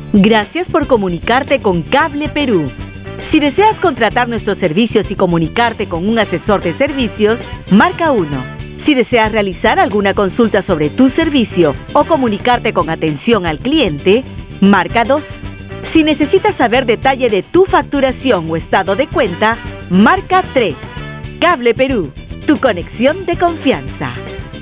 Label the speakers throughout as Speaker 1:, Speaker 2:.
Speaker 1: Gracias por comunicarte con Cable Perú. Si deseas contratar nuestros servicios y comunicarte con un asesor de servicios, marca 1. Si deseas realizar alguna consulta sobre tu servicio o comunicarte con atención al cliente, marca 2. Si necesitas saber detalle de tu facturación o estado de cuenta, marca 3. Cable Perú, tu conexión de confianza.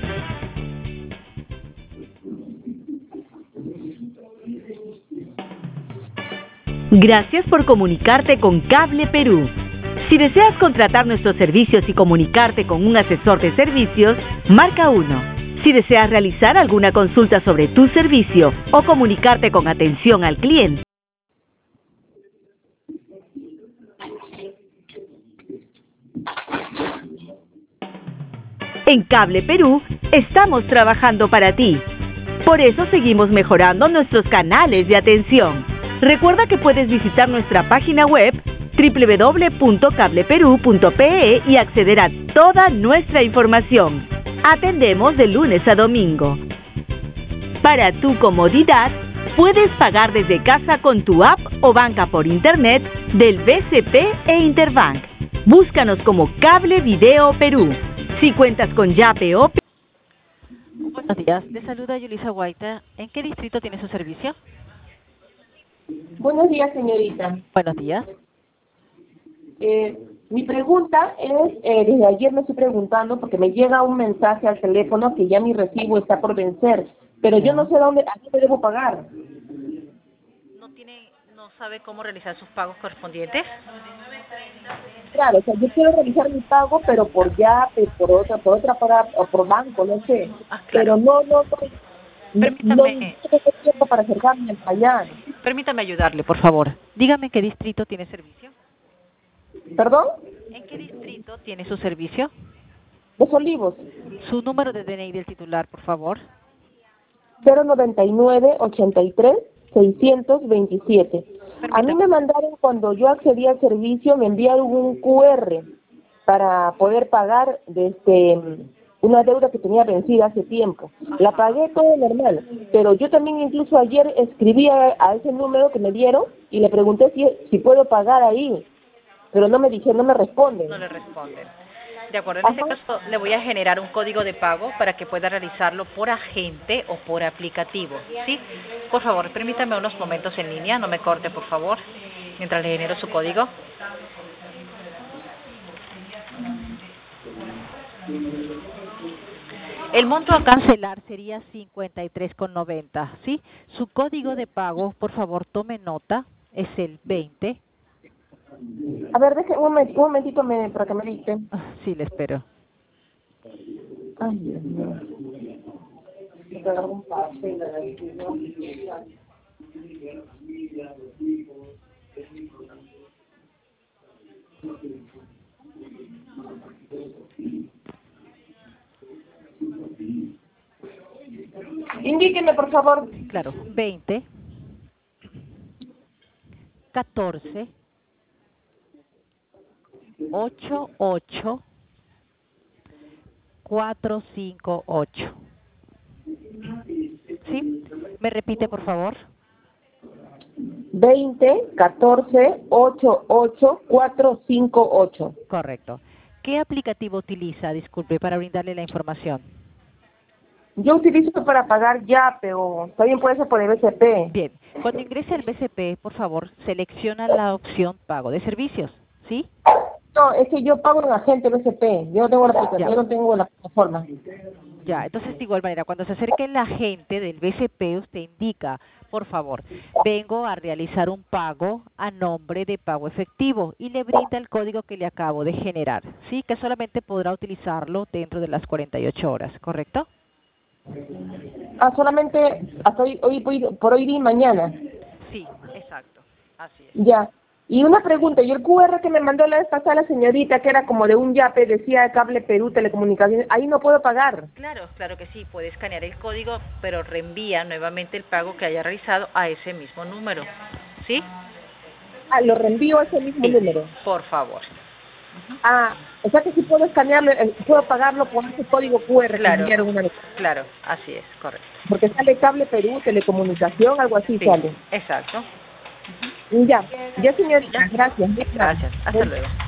Speaker 1: Gracias por comunicarte con Cable Perú. Si deseas contratar nuestros servicios y comunicarte con un asesor de servicios, marca 1. Si deseas realizar alguna consulta sobre tu servicio o comunicarte con atención al cliente, en Cable Perú estamos trabajando para ti. Por eso seguimos mejorando nuestros canales de atención. Recuerda que puedes visitar nuestra página web www.cableperu.pe y acceder a toda nuestra información. Atendemos de lunes a domingo. Para tu comodidad, puedes pagar desde casa con tu app o banca por internet del BCP e Interbank. Búscanos como Cable Video Perú. Si cuentas con Yape o...
Speaker 2: Buenos días, le saluda Yulisa Guaita. ¿En qué distrito tiene su servicio?
Speaker 3: Buenos días, señorita.
Speaker 2: Buenos días.
Speaker 3: Mi pregunta es, desde ayer me estoy preguntando porque me llega un mensaje al teléfono que ya mi recibo está por vencer, pero yo no sé a dónde debo pagar.
Speaker 2: ¿No sabe cómo realizar sus pagos correspondientes?
Speaker 3: Claro, o sea, yo quiero realizar mi pago, pero por Yape, por otra paga, o por banco, no sé.
Speaker 2: Claro.
Speaker 3: Pero no
Speaker 2: Permítame.
Speaker 3: tengo tiempo para acercarme allá.
Speaker 2: Permítame ayudarle, por favor. Dígame en qué distrito tiene servicio.
Speaker 3: ¿Perdón?
Speaker 2: ¿En qué distrito tiene su servicio?
Speaker 3: Los Olivos.
Speaker 2: Su número de DNI del titular, por favor.
Speaker 3: 099-83-627. A mí me mandaron, cuando yo accedí al servicio, me enviaron un QR para poder pagar una deuda que tenía vencida hace tiempo. La pagué todo normal, pero yo también incluso ayer escribí a ese número que me dieron y le pregunté si puedo pagar ahí, pero no me responden.
Speaker 2: No le responden. De acuerdo, en este caso le voy a generar un código de pago para que pueda realizarlo por agente o por aplicativo, ¿sí? Por favor, permítame unos momentos en línea, no me corte, por favor, mientras le genero su código. El monto a cancelar sería 53,90, ¿sí? Su código de pago, por favor, tome nota, es el 20.
Speaker 3: A ver, un momentito para que me dicte.
Speaker 2: Sí, le espero.
Speaker 3: Ay, Dios mío. Indíqueme, por favor.
Speaker 2: Claro, 20, 14, 88, 458. ¿Sí? ¿Me repite, por favor?
Speaker 3: 20, 14, 88, 458.
Speaker 2: Correcto. ¿Qué aplicativo utiliza, disculpe, para brindarle la información?
Speaker 3: Yo utilizo para pagar Yape o también puede ser por el BCP.
Speaker 2: Bien. Cuando ingrese al BCP, por favor, selecciona la opción Pago de Servicios, ¿sí?
Speaker 3: No, es que yo pago en agente BCP. Yo no tengo la aplicación, yo no tengo la plataforma.
Speaker 2: Ya, entonces de igual manera, cuando se acerque el agente del BCP, usted indica, por favor, vengo a realizar un pago a nombre de Pago Efectivo y le brinda el código que le acabo de generar, ¿sí? Que solamente podrá utilizarlo dentro de las 48 horas, ¿correcto?
Speaker 3: Solamente hasta por hoy y mañana.
Speaker 2: Sí, exacto, así es.
Speaker 3: Ya. Y una pregunta, y el QR que me mandó la vez pasada la señorita, que era como de un Yape, decía Cable Perú Telecomunicaciones, ahí no puedo pagar.
Speaker 2: Claro, claro que sí, puede escanear el código, pero reenvía nuevamente el pago que haya realizado a ese mismo número, ¿sí?
Speaker 3: Lo reenvío a ese mismo número.
Speaker 2: Por favor.
Speaker 3: Ah, o sea que sí puedo escanearlo, puedo pagarlo por ese código QR.
Speaker 2: Claro,
Speaker 3: que enviaron una vez.
Speaker 2: claro, así es, correcto.
Speaker 3: Porque sale Cable Perú, telecomunicación, algo así
Speaker 2: Sí,
Speaker 3: sale.
Speaker 2: exacto.
Speaker 3: Ya, señorita, gracias.
Speaker 2: Gracias, hasta luego.